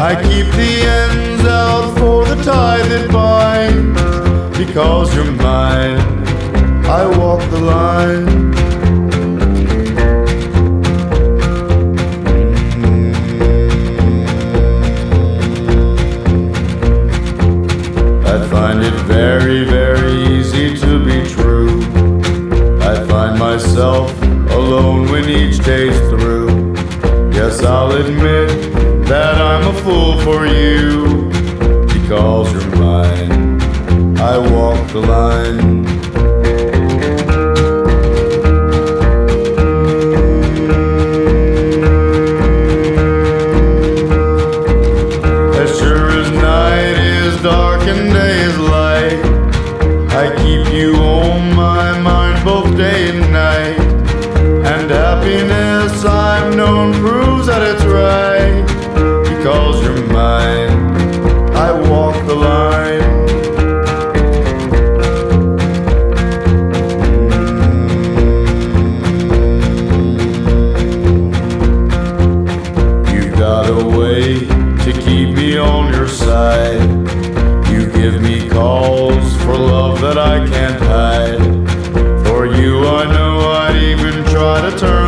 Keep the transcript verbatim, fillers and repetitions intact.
I keep the ends out for the tie that binds. Because you're mine, I walk the line. I find it very, very easy to be true. I find myself alone when each day's through. Yes, I'll admit that I'm a fool for you. Because you're mine, I walk the line. As sure as night is dark and day is light, I keep you on my mind both day and night. And happiness I've known proves that it's right. Because you're mine, I walk the line. You've got a way to keep me on your side. You give me calls for love that I can't hide. For you I know I'd even try to turn